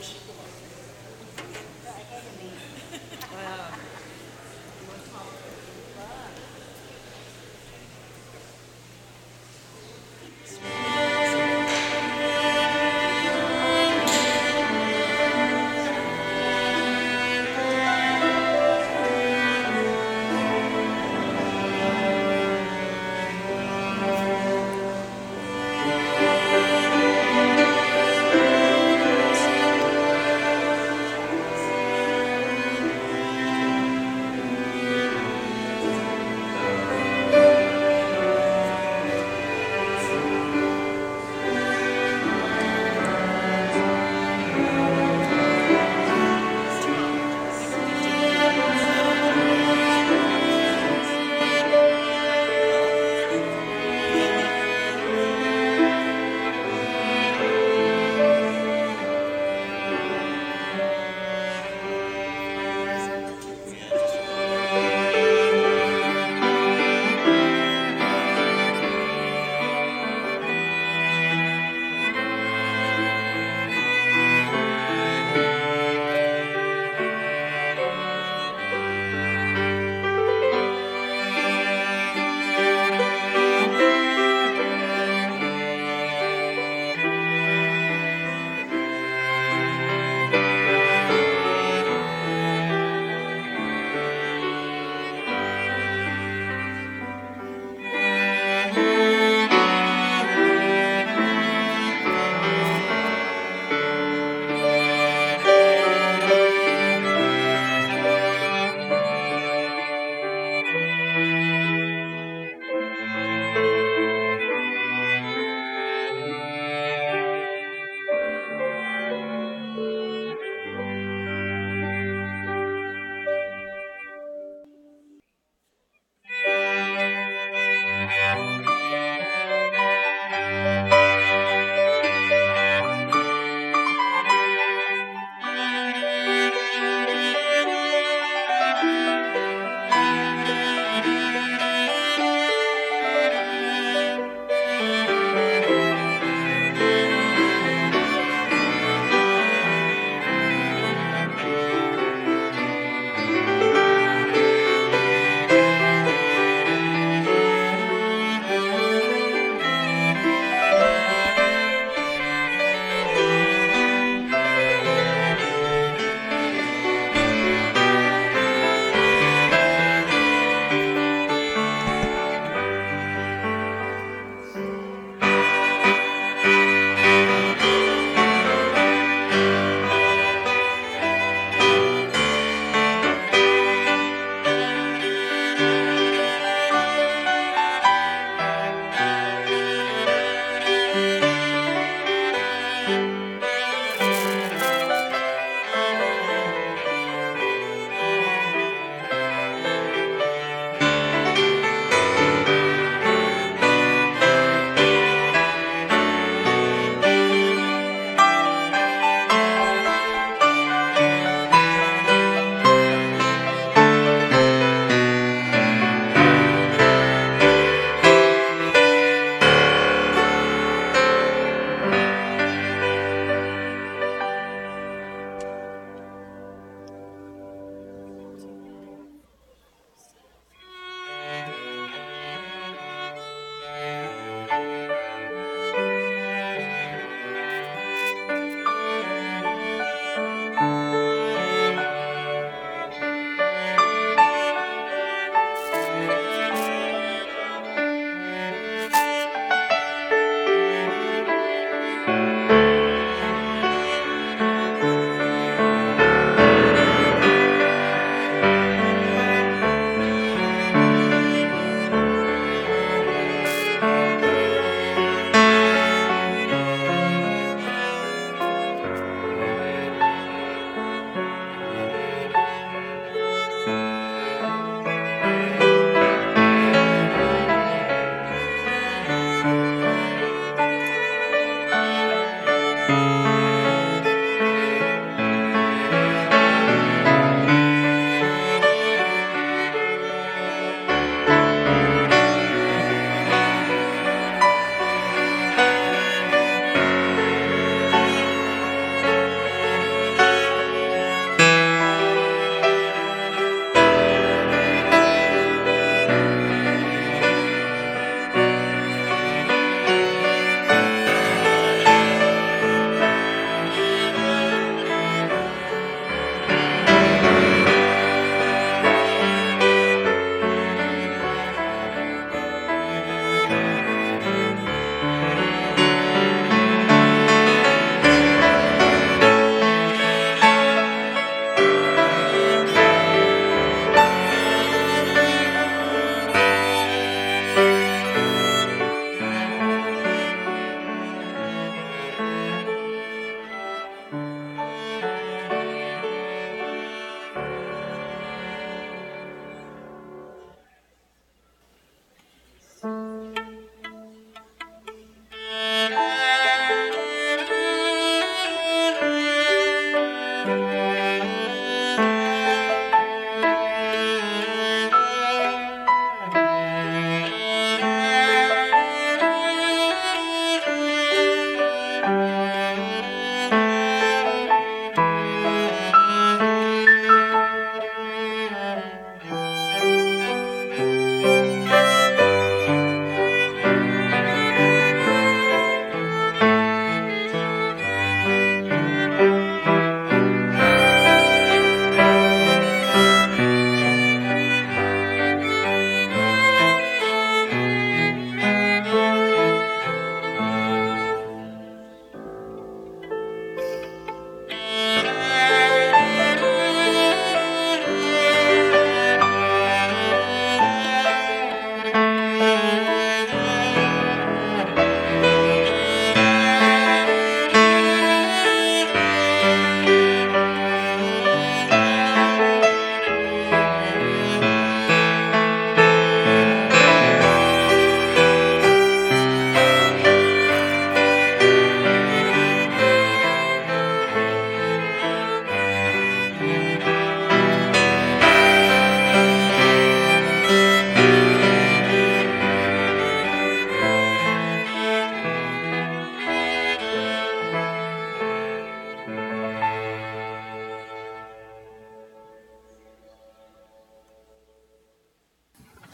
Wow.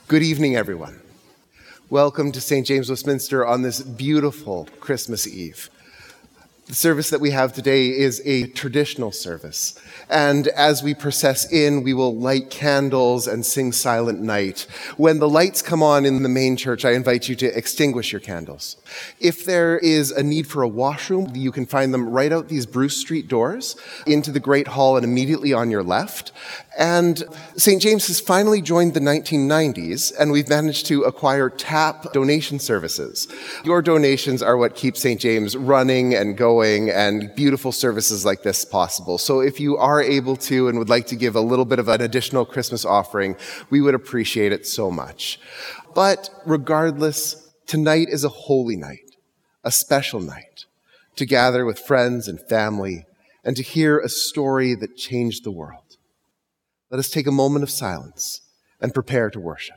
Good evening, everyone. Welcome to St. James Westminster on this beautiful Christmas Eve. The service that we have today is a traditional service, and as we process in, we will light candles and sing Silent Night. When the lights come on in the main church, I invite you to extinguish your candles. If there is a need for a washroom, you can find them right out these Bruce Street doors into the Great Hall and immediately on your left. And St. James has finally joined the 1990s, and we've managed to acquire TAP donation services. Your donations are what keep St. James running and going and beautiful services like this possible. So if you are able to and would like to give a little bit of an additional Christmas offering, we would appreciate it so much. But regardless, tonight is a holy night, a special night, to gather with friends and family and to hear a story that changed the world. Let us take a moment of silence and prepare to worship.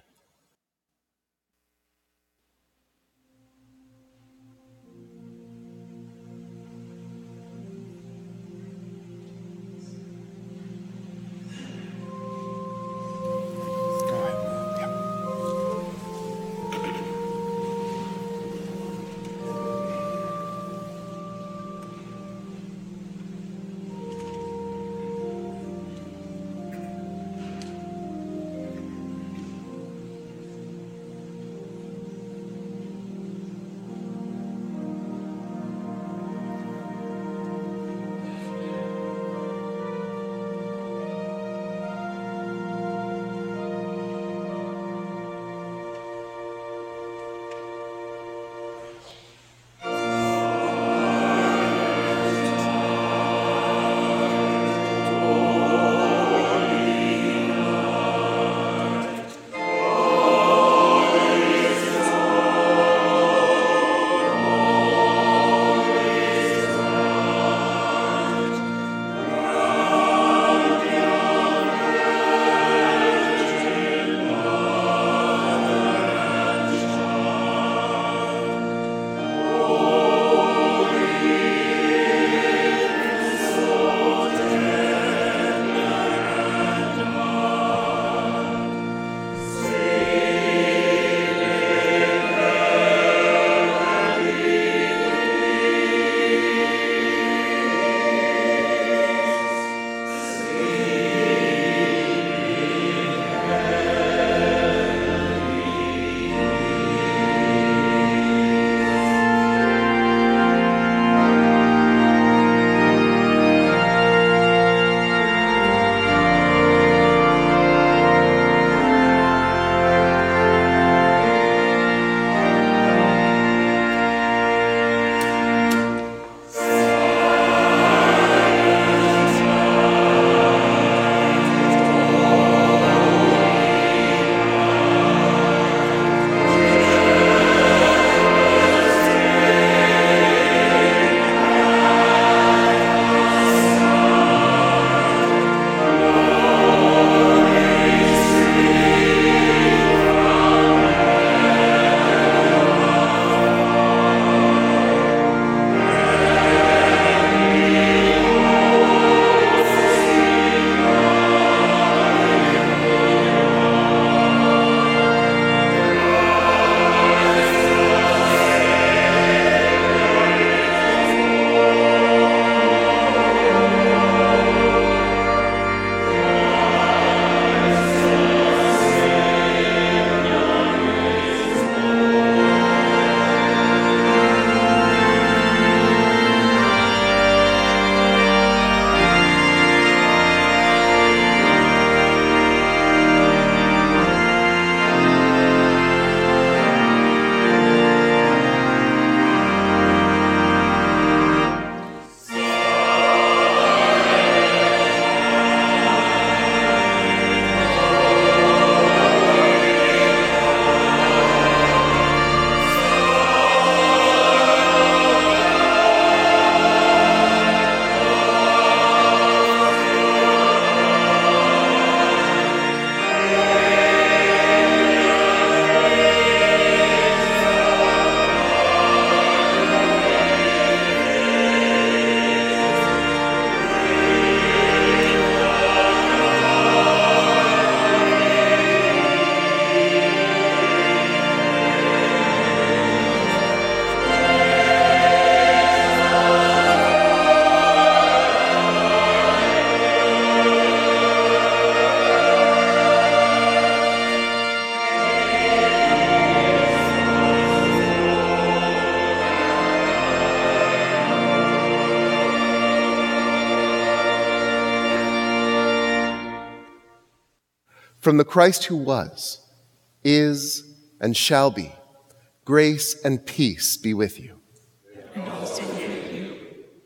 From the Christ who was, is, and shall be, grace and peace be with you. And also with you.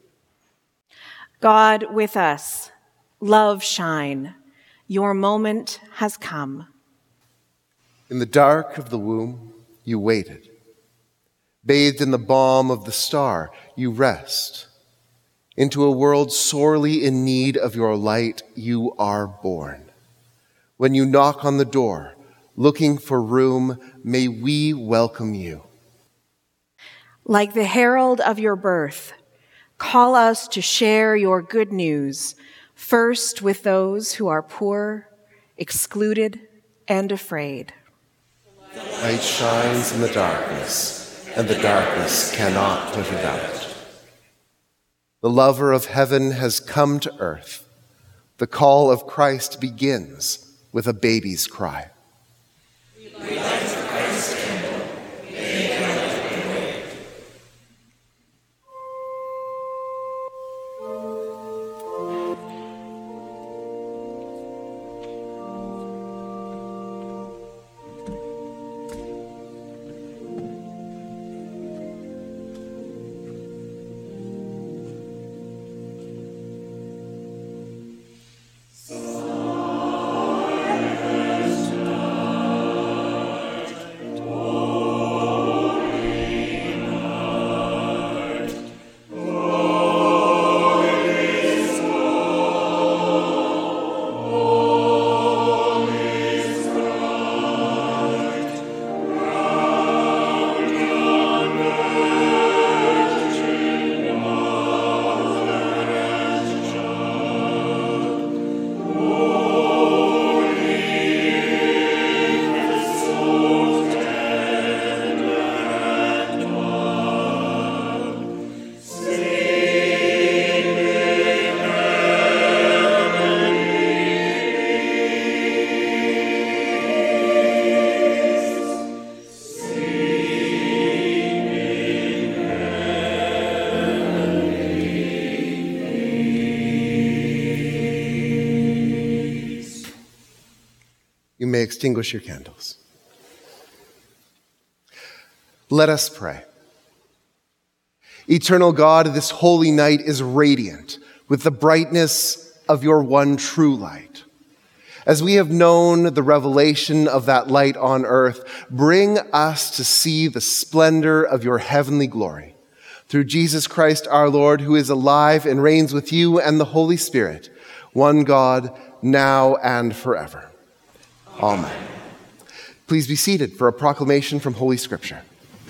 God with us, love shine. Your moment has come. In the dark of the womb, you waited. Bathed in the balm of the star, you rest. Into a world sorely in need of your light, you are born. When you knock on the door, looking for room, may we welcome you. Like the herald of your birth, call us to share your good news, first with those who are poor, excluded, and afraid. Light shines in the darkness, and the darkness cannot put it out. The lover of heaven has come to earth. The call of Christ begins with a baby's cry. You may extinguish your candles. Let us pray. Eternal God, this holy night is radiant with the brightness of your one true light. As we have known the revelation of that light on earth, bring us to see the splendor of your heavenly glory. Through Jesus Christ our Lord, who is alive and reigns with you and the Holy Spirit, one God, now and forever. Amen. Please be seated for a proclamation from Holy Scripture.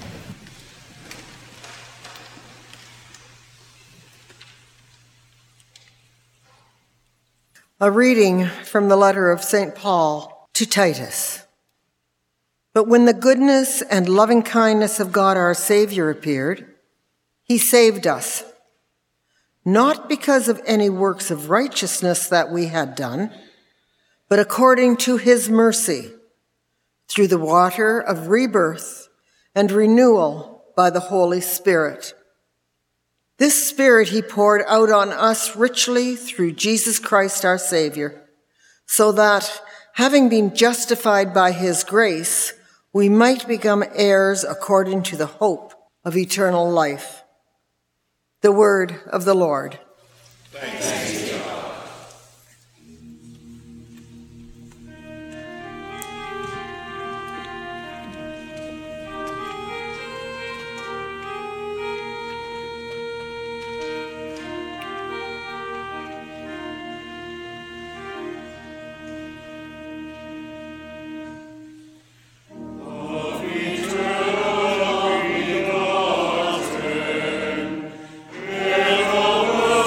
A reading from the letter of St. Paul to Titus. But when the goodness and loving kindness of God our Savior appeared, he saved us, not because of any works of righteousness that we had done, but according to his mercy, through the water of rebirth and renewal by the Holy Spirit. This Spirit he poured out on us richly through Jesus Christ our Savior, so that, having been justified by his grace, we might become heirs according to the hope of eternal life. The word of the Lord. Thanks be to God. With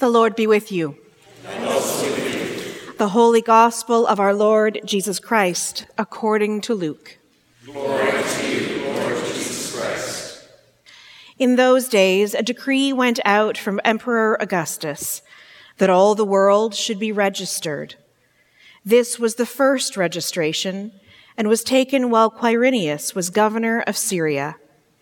The Lord be with you. And also with you. The Holy Gospel of our Lord Jesus Christ, according to Luke. Glory to you, Lord Jesus Christ. In those days, a decree went out from Emperor Augustus that all the world should be registered. This was the first registration and was taken while Quirinius was governor of Syria.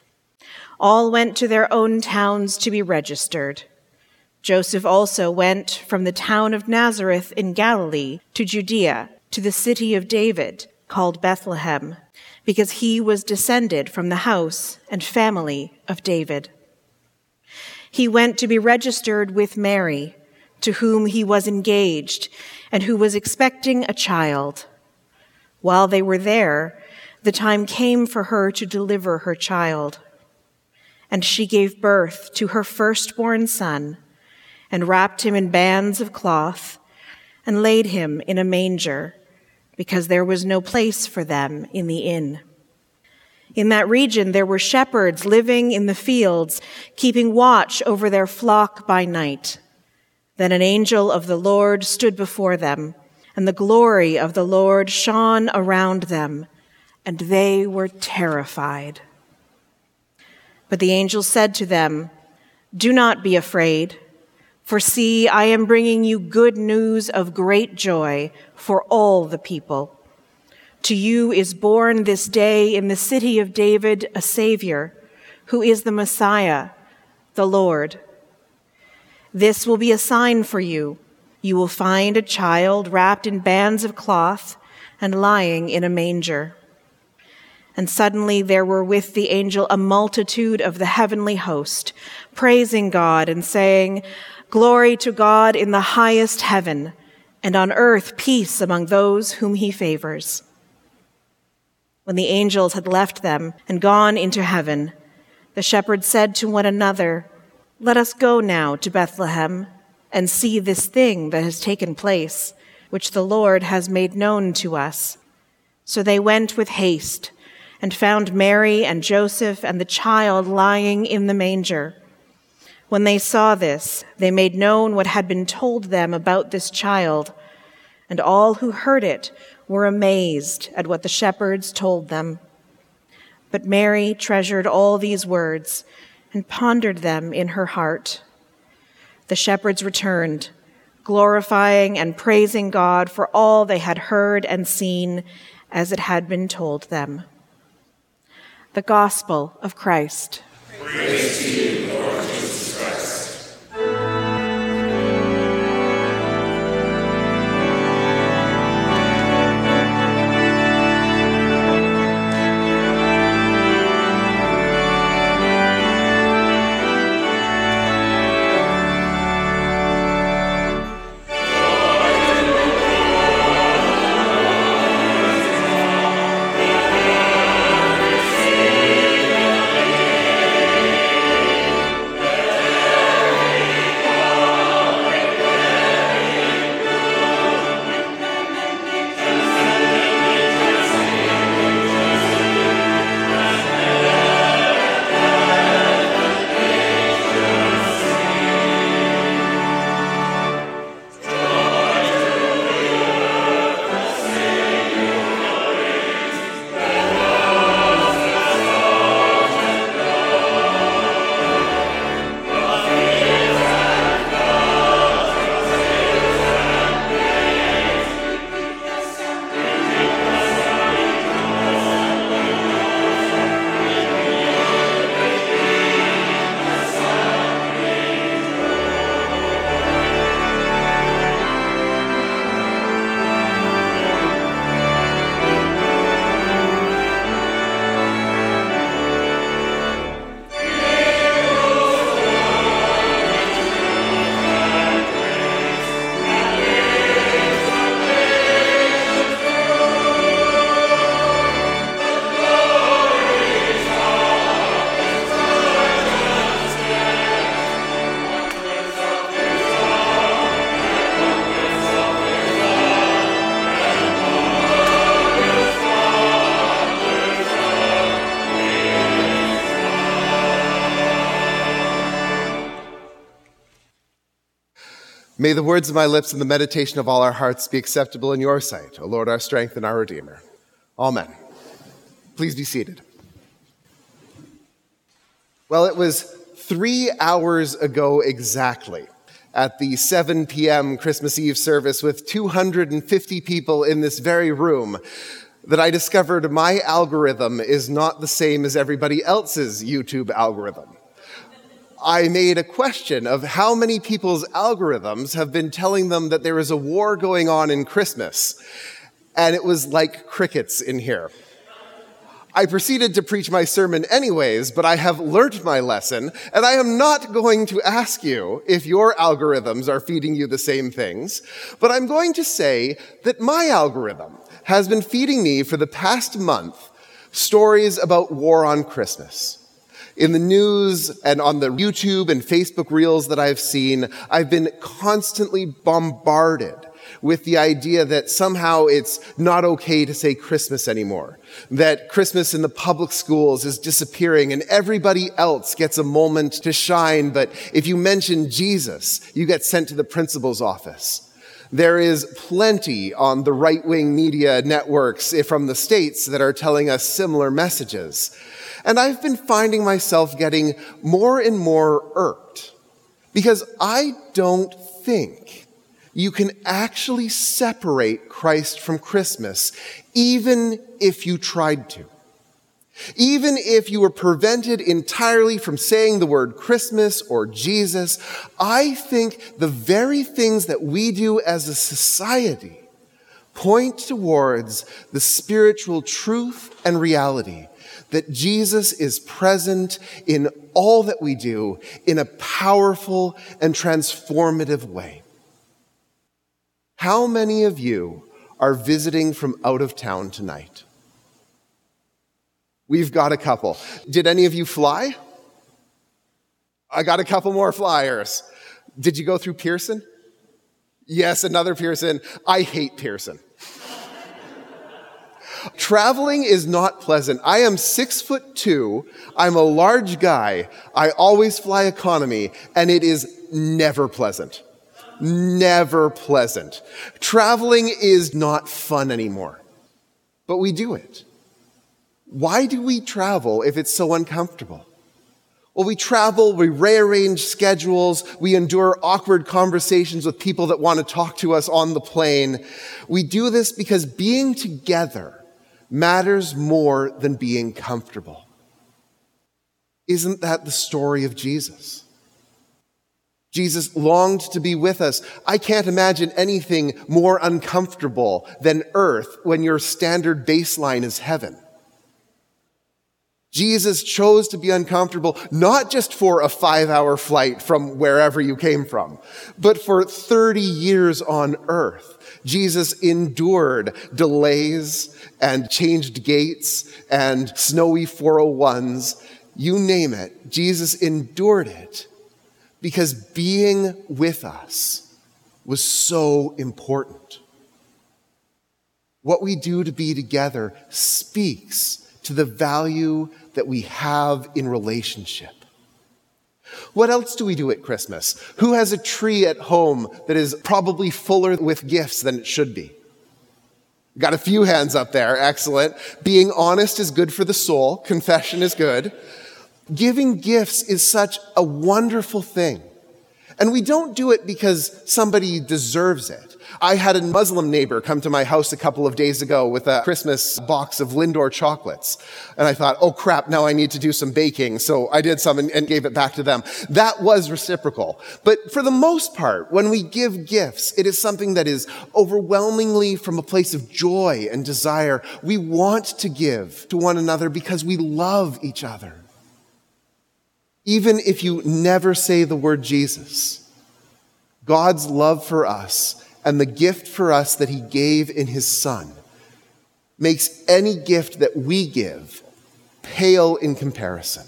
All went to their own towns to be registered. Joseph also went from the town of Nazareth in Galilee to Judea, to the city of David, called Bethlehem, because he was descended from the house and family of David. He went to be registered with Mary, to whom he was engaged, and who was expecting a child. While they were there, the time came for her to deliver her child. And she gave birth to her firstborn son, and wrapped him in bands of cloth, and laid him in a manger, because there was no place for them in the inn. In that region there were shepherds living in the fields, keeping watch over their flock by night. Then an angel of the Lord stood before them, and the glory of the Lord shone around them, and they were terrified. But the angel said to them, "Do not be afraid, for see, I am bringing you good news of great joy for all the people. To you is born this day in the city of David a Savior, who is the Messiah, the Lord. This will be a sign for you. You will find a child wrapped in bands of cloth and lying in a manger." And suddenly there were with the angel a multitude of the heavenly host, praising God and saying, "Glory to God in the highest heaven, and on earth peace among those whom he favors." When the angels had left them and gone into heaven, the shepherds said to one another, "Let us go now to Bethlehem and see this thing that has taken place, which the Lord has made known to us." So they went with haste and found Mary and Joseph and the child lying in the manger. When they saw this, they made known what had been told them about this child, and all who heard it were amazed at what the shepherds told them. But Mary treasured all these words and pondered them in her heart. The shepherds returned, glorifying and praising God for all they had heard and seen as it had been told them. The Gospel of Christ. Praise to you, Lord Jesus Christ. May the words of my lips and the meditation of all our hearts be acceptable in your sight, O Lord, our strength and our Redeemer. Amen. Please be seated. Well, it was 3 hours ago exactly, at the 7 p.m. Christmas Eve service with 250 people in this very room, that I discovered my algorithm is not the same as everybody else's YouTube algorithm. I made a question of how many people's algorithms have been telling them that there is a war going on in Christmas, and it was like crickets in here. I proceeded to preach my sermon anyways, but I have learnt my lesson, and I am not going to ask you if your algorithms are feeding you the same things, but I'm going to say that my algorithm has been feeding me for the past month stories about war on Christmas. In the news and on the YouTube and Facebook reels that I've seen, I've been constantly bombarded with the idea that somehow it's not okay to say Christmas anymore, that Christmas in the public schools is disappearing and everybody else gets a moment to shine, but if you mention Jesus, you get sent to the principal's office. There is plenty on the right-wing media networks from the States that are telling us similar messages. And I've been finding myself getting more and more irked because I don't think you can actually separate Christ from Christmas, even if you tried to. Even if you were prevented entirely from saying the word Christmas or Jesus, I think the very things that we do as a society point towards the spiritual truth and reality that Jesus is present in all that we do in a powerful and transformative way. How many of you are visiting from out of town tonight? We've got a couple. Did any of you fly? I got a couple more flyers. Did you go through Pearson? Yes, another Pearson. I hate Pearson. Traveling is not pleasant. I am 6'2". I'm a large guy. I always fly economy, and it is never pleasant. Never pleasant. Traveling is not fun anymore, but we do it. Why do we travel if it's so uncomfortable? Well, we travel, we rearrange schedules, we endure awkward conversations with people that want to talk to us on the plane. We do this because being together matters more than being comfortable. Isn't that the story of Jesus? Jesus longed to be with us. I can't imagine anything more uncomfortable than earth when your standard baseline is heaven. Jesus chose to be uncomfortable, not just for a 5-hour flight from wherever you came from, but for 30 years on earth. Jesus endured delays and changed gates and snowy 401s. You name it. Jesus endured it because being with us was so important. What we do to be together speaks to the value that we have in relationship. What else do we do at Christmas? Who has a tree at home that is probably fuller with gifts than it should be? Got a few hands up there. Excellent. Being honest is good for the soul. Confession is good. Giving gifts is such a wonderful thing. And we don't do it because somebody deserves it. I had a Muslim neighbor come to my house a couple of days ago with a Christmas box of Lindor chocolates. And I thought, oh crap, now I need to do some baking. So I did some and gave it back to them. That was reciprocal. But for the most part, when we give gifts, it is something that is overwhelmingly from a place of joy and desire. We want to give to one another because we love each other. Even if you never say the word Jesus, God's love for us and the gift for us that he gave in his Son makes any gift that we give pale in comparison.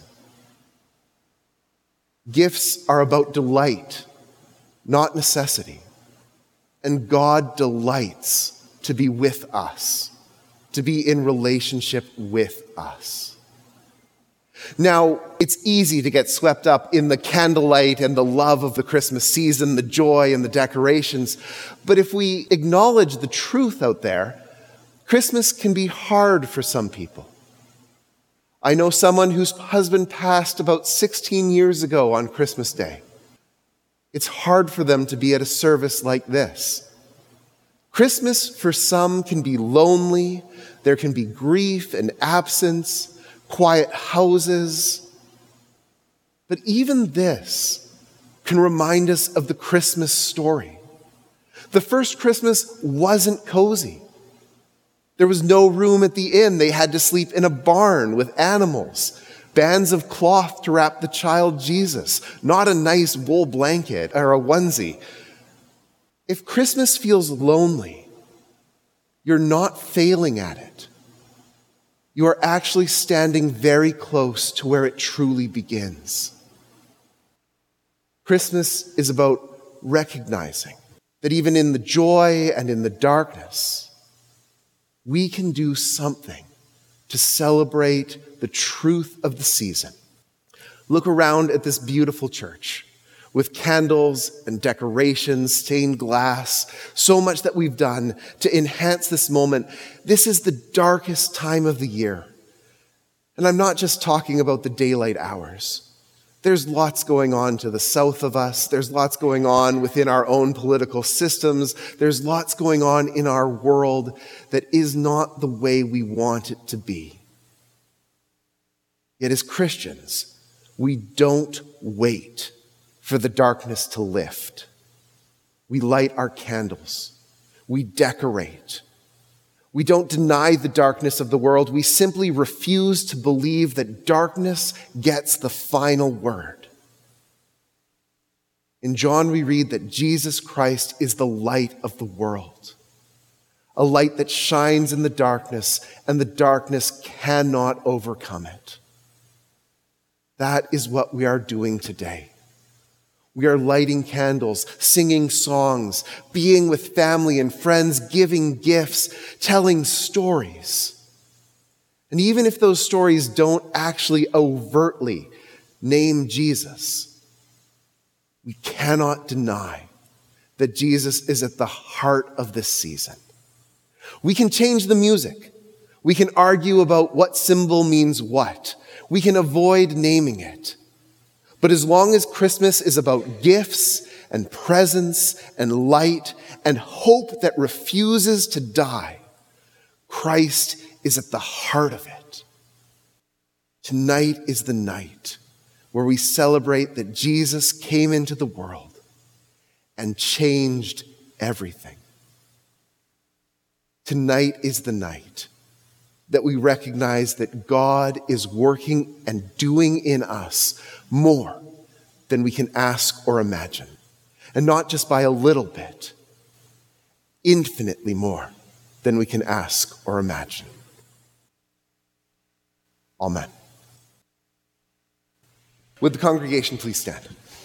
Gifts are about delight, not necessity. And God delights to be with us, to be in relationship with us. Now, it's easy to get swept up in the candlelight and the love of the Christmas season, the joy and the decorations. But if we acknowledge the truth out there, Christmas can be hard for some people. I know someone whose husband passed about 16 years ago on Christmas Day. It's hard for them to be at a service like this. Christmas for some can be lonely. There can be grief and absence, quiet houses. But even this can remind us of the Christmas story. The first Christmas wasn't cozy. There was no room at the inn. They had to sleep in a barn with animals, bands of cloth to wrap the child Jesus, not a nice wool blanket or a onesie. If Christmas feels lonely, you're not failing at it. You are actually standing very close to where it truly begins. Christmas is about recognizing that even in the joy and in the darkness, we can do something to celebrate the truth of the season. Look around at this beautiful church with candles and decorations, stained glass, so much that we've done to enhance this moment. This is the darkest time of the year. And I'm not just talking about the daylight hours. There's lots going on to the south of us. There's lots going on within our own political systems. There's lots going on in our world that is not the way we want it to be. Yet as Christians, we don't wait for the darkness to lift. We light our candles. We decorate. We don't deny the darkness of the world. We simply refuse to believe that darkness gets the final word. In John, we read that Jesus Christ is the light of the world, a light that shines in the darkness, and the darkness cannot overcome it. That is what we are doing today. We are lighting candles, singing songs, being with family and friends, giving gifts, telling stories. And even if those stories don't actually overtly name Jesus, we cannot deny that Jesus is at the heart of this season. We can change the music. We can argue about what symbol means what. We can avoid naming it. But as long as Christmas is about gifts and presents and light and hope that refuses to die, Christ is at the heart of it. Tonight is the night where we celebrate that Jesus came into the world and changed everything. Tonight is the night that we recognize that God is working and doing in us more than we can ask or imagine. And not just by a little bit, infinitely more than we can ask or imagine. Amen. Would the congregation please stand?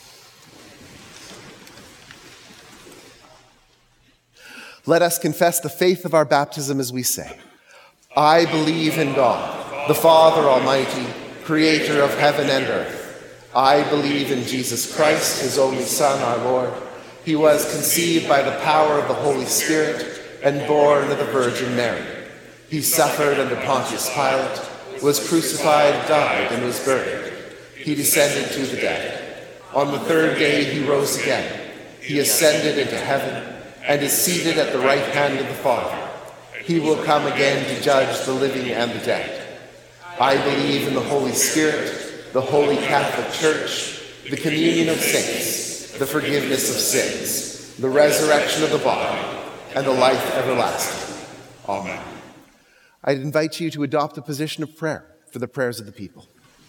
Let us confess the faith of our baptism as we say, I believe in God, the Father Almighty, creator of heaven and earth. I believe in Jesus Christ, his only Son, our Lord. He was conceived by the power of the Holy Spirit and born of the Virgin Mary. He suffered under Pontius Pilate, was crucified, died, and was buried. He descended to the dead. On the third day he rose again. He ascended into heaven and is seated at the right hand of the Father. He will come again to judge the living and the dead. I believe in the Holy Spirit, the Holy Catholic Church, the communion of saints, the forgiveness of sins, the resurrection of the body, and the life everlasting. Amen. I'd invite you to adopt a position of prayer for the prayers of the people.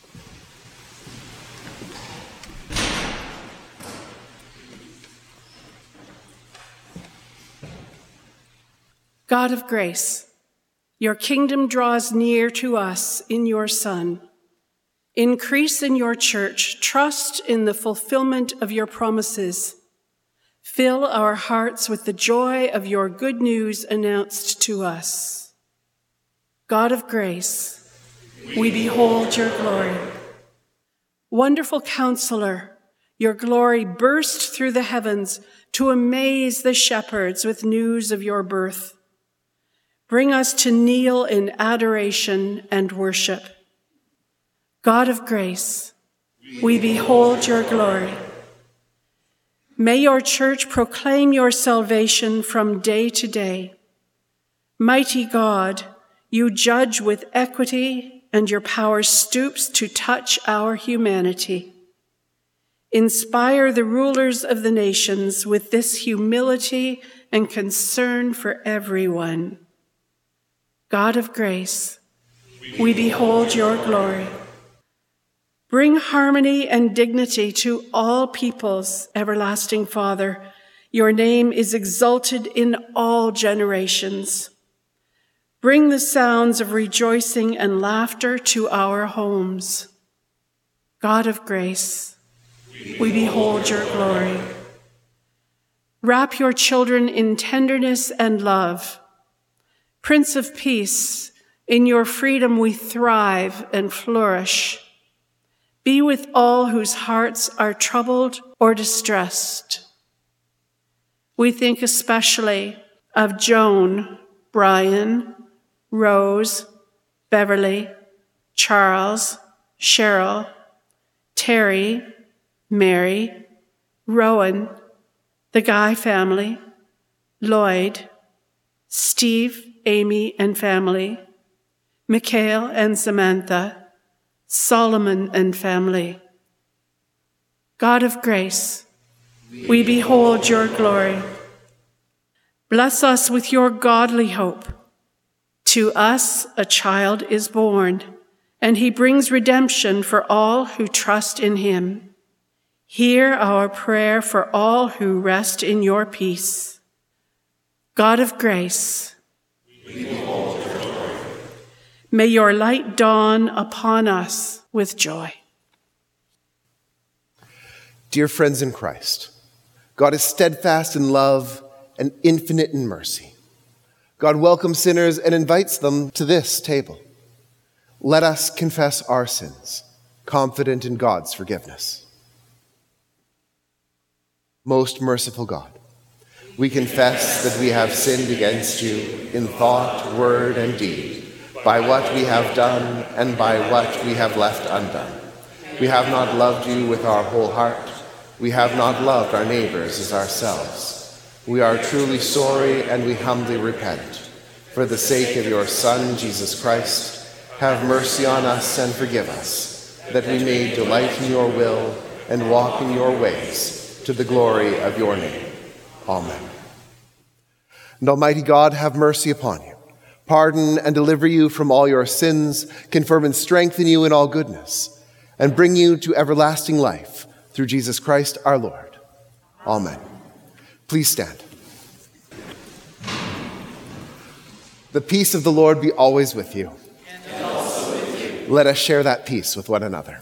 God of grace, your kingdom draws near to us in your Son. Increase in your church trust in the fulfillment of your promises. Fill our hearts with the joy of your good news announced to us. God of grace, we behold your glory. Wonderful Counselor, your glory burst through the heavens to amaze the shepherds with news of your birth. Bring us to kneel in adoration and worship. God of grace, we behold your glory. May your church proclaim your salvation from day to day. Mighty God, you judge with equity, and your power stoops to touch our humanity. Inspire the rulers of the nations with this humility and concern for everyone. God of grace, we behold your glory. Bring harmony and dignity to all peoples, everlasting Father. Your name is exalted in all generations. Bring the sounds of rejoicing and laughter to our homes. God of grace, we behold your glory. Wrap your children in tenderness and love. Prince of Peace, in your freedom we thrive and flourish. Be with all whose hearts are troubled or distressed. We think especially of Joan, Brian, Rose, Beverly, Charles, Cheryl, Terry, Mary, Rowan, the Guy family, Lloyd, Steve, Amy and family, Mikhail and Samantha, Solomon and family. God of grace, we behold your glory. Bless us with your godly hope. To us a child is born, and he brings redemption for all who trust in him. Hear our prayer for all who rest in your peace. God of grace, we behold your glory. May your light dawn upon us with joy. Dear friends in Christ, God is steadfast in love and infinite in mercy. God welcomes sinners and invites them to this table. Let us confess our sins, confident in God's forgiveness. Most merciful God, we confess that we have sinned against you in thought, word, and deed, by what we have done and by what we have left undone. We have not loved you with our whole heart. We have not loved our neighbors as ourselves. We are truly sorry and we humbly repent. For the sake of your Son, Jesus Christ, have mercy on us and forgive us, that we may delight in your will and walk in your ways, to the glory of your name. Amen. And Almighty God, have mercy upon you, pardon and deliver you from all your sins, confirm and strengthen you in all goodness, and bring you to everlasting life through Jesus Christ our Lord. Amen. Please stand. The peace of the Lord be always with you. And also with you. Let us share that peace with one another.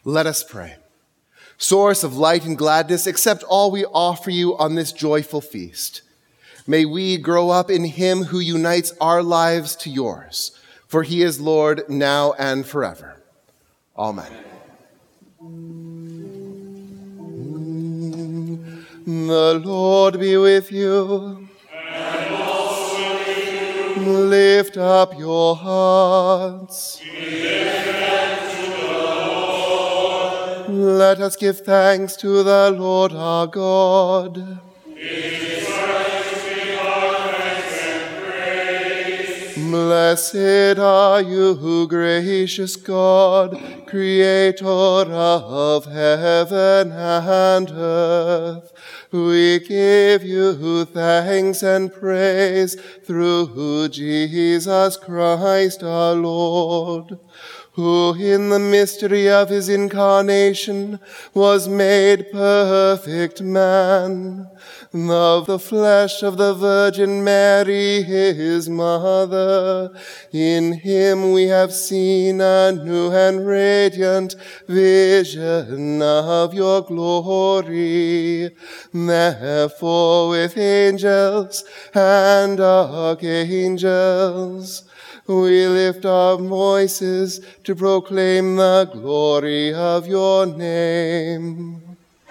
Let us pray. Source of light and gladness, accept all we offer you on this joyful feast. May we grow up in him who unites our lives to yours, for he is Lord now and forever. Amen. The Lord be with you. And also with you. Lift up your hearts. We lift them to the Lord. Let us give thanks to the Lord our God. It is right to give our thanks and praise. Blessed are you, gracious God, creator of heaven and earth. We give you thanks and praise through Jesus Christ our Lord, who in the mystery of his incarnation was made perfect man, of the flesh of the Virgin Mary, his mother. In him we have seen a new and radiant vision of your glory. Therefore, with angels and archangels, we lift our voices to proclaim the glory of your name.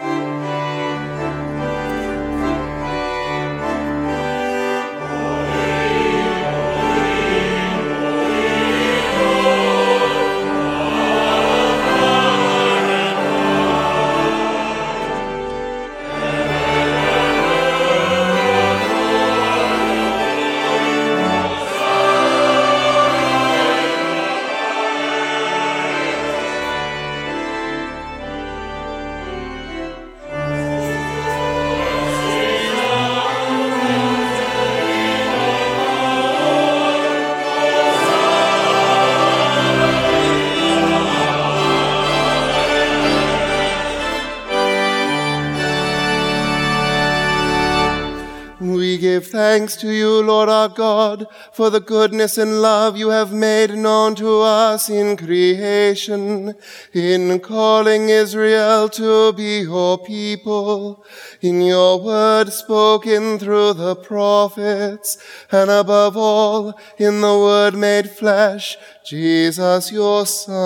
We give thanks to you, Lord our God, for the goodness and love you have made known to us in creation, in calling Israel to be your people, in your word spoken through the prophets, and above all, in the word made flesh, Jesus your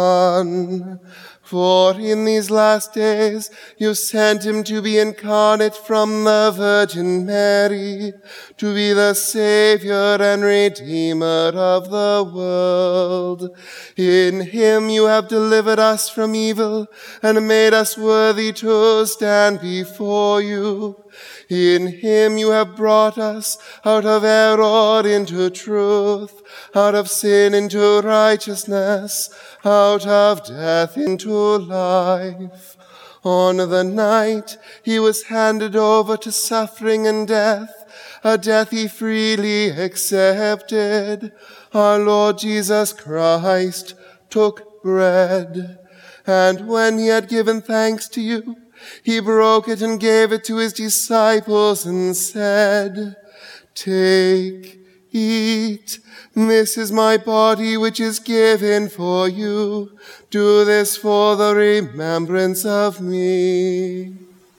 Son. For in these last days you sent him to be incarnate from the Virgin Mary, to be the Savior and Redeemer of the world. In him you have delivered us from evil and made us worthy to stand before you. In him you have brought us out of error into truth, out of sin into righteousness, out of death into life. On the night he was handed over to suffering and death, a death he freely accepted, our Lord Jesus Christ took bread, and when he had given thanks to you, he broke it and gave it to his disciples and said, "Take, eat, this is my body which is given for you. Do this for the remembrance of me."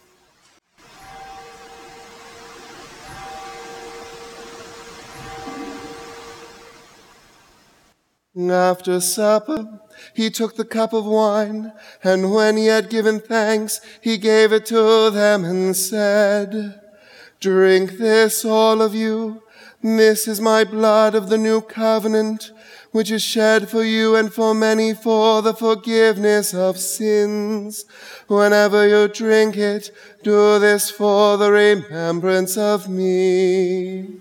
After supper, he took the cup of wine, and when he had given thanks, he gave it to them and said, "Drink this, all of you. This is my blood of the new covenant, which is shed for you and for many for the forgiveness of sins. Whenever you drink it, do this for the remembrance of me."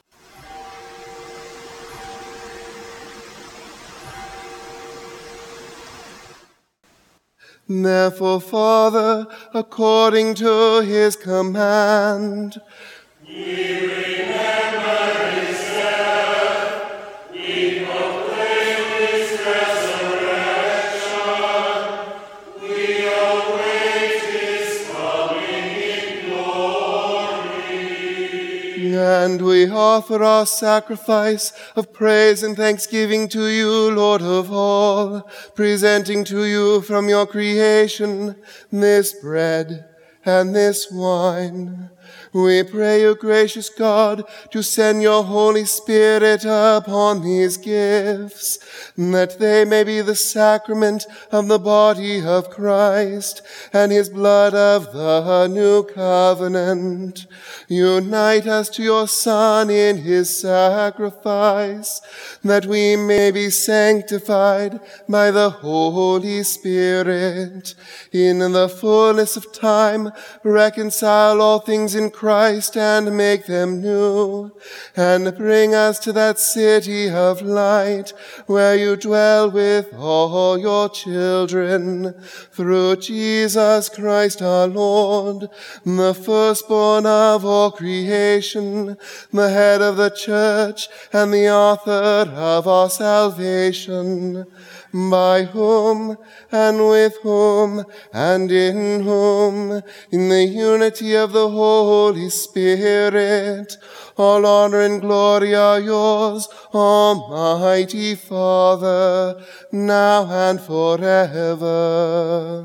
Therefore, Father, according to his command, we remember his death, we proclaim his resurrection, we await his coming in glory. and we offer our sacrifice of praise and thanksgiving to you, Lord of all, presenting to you from your creation this bread and this wine. We pray you, gracious God, to send your Holy Spirit upon these gifts, that they may be the sacrament of the body of Christ and his blood of the new covenant. Unite us to your Son in his sacrifice, that we may be sanctified by the Holy Spirit. In the fullness of time, reconcile all things in Christ and make them new, and bring us to that city of light where you dwell with all your children. Through Jesus Christ our Lord, the firstborn of all creation, the head of the church and the author of our salvation, by whom and with whom and in whom, in the unity of the Holy Spirit, all honor and glory are yours, Almighty Father, now and forever.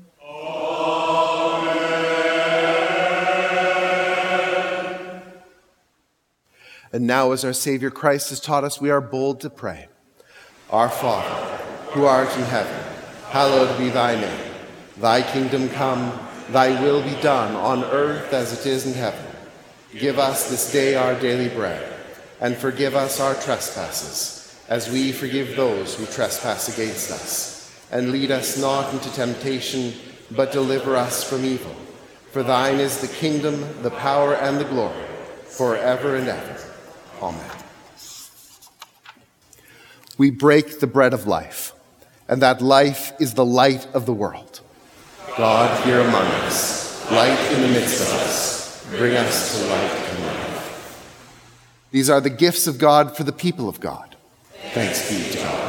Amen. And now, as our Savior Christ has taught us, we are bold to pray. Our Father, who art in heaven, hallowed be thy name. Thy kingdom come, thy will be done on earth as it is in heaven. Give us this day our daily bread, and forgive us our trespasses, as we forgive those who trespass against us. And lead us not into temptation, but deliver us from evil. For thine is the kingdom, the power, and the glory, forever and ever. Amen. We break the bread of life, and that life is the light of the world. God, here among us, light in the midst of us, bring us to light and life. These are the gifts of God for the people of God. Thanks be to God.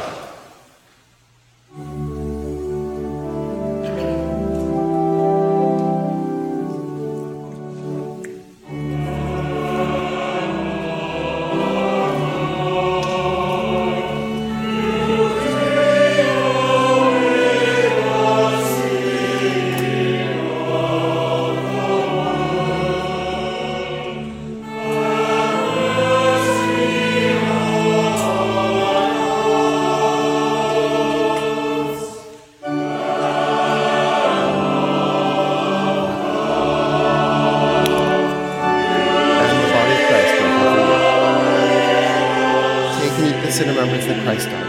In remembrance that Christ died.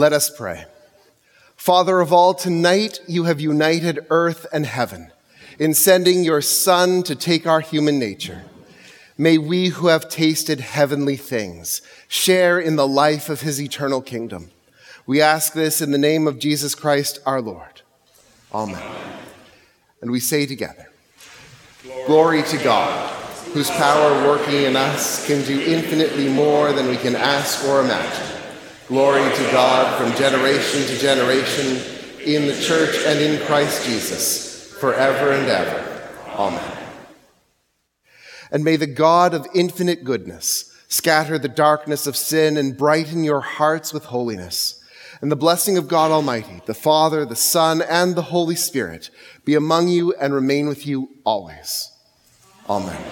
Let us pray. Father of all, tonight you have united earth and heaven in sending your Son to take our human nature. May we who have tasted heavenly things share in the life of his eternal kingdom. We ask this in the name of Jesus Christ, our Lord. Amen. And we say together, Glory to God, whose power working in us can do infinitely more than we can ask or imagine. Glory to God from generation to generation, in the church and in Christ Jesus, forever and ever. Amen. And may the God of infinite goodness scatter the darkness of sin and brighten your hearts with holiness. And the blessing of God Almighty, the Father, the Son, and the Holy Spirit be among you and remain with you always. Amen.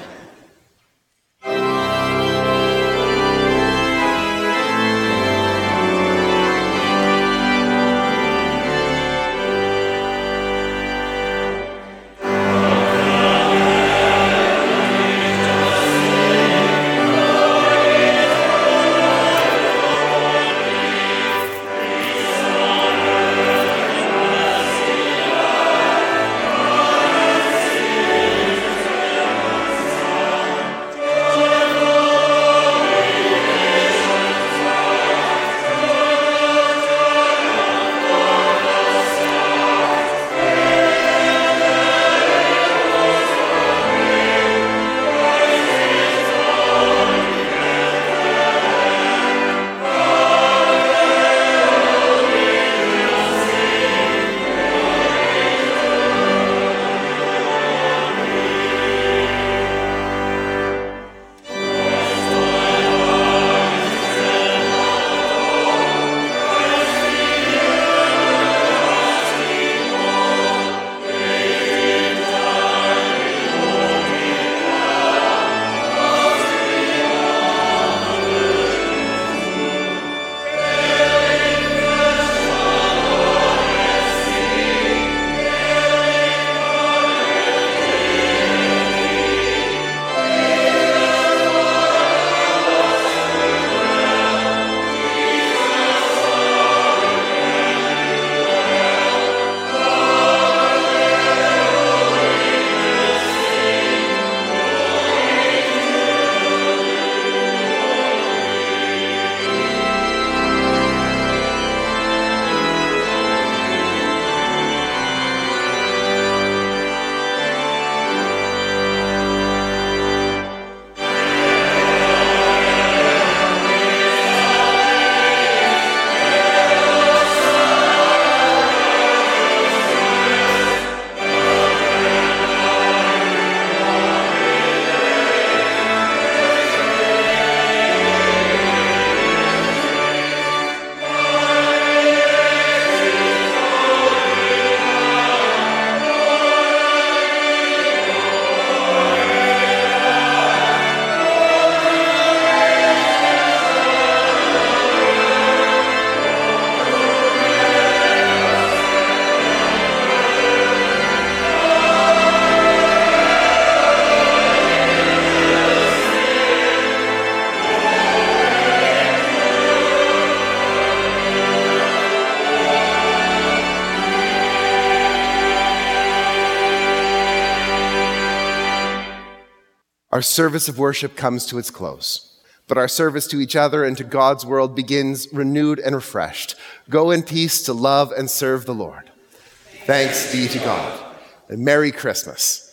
Our service of worship comes to its close, but our service to each other and to God's world begins renewed and refreshed. Go in peace to love and serve the Lord. Thanks be to God, and Merry Christmas.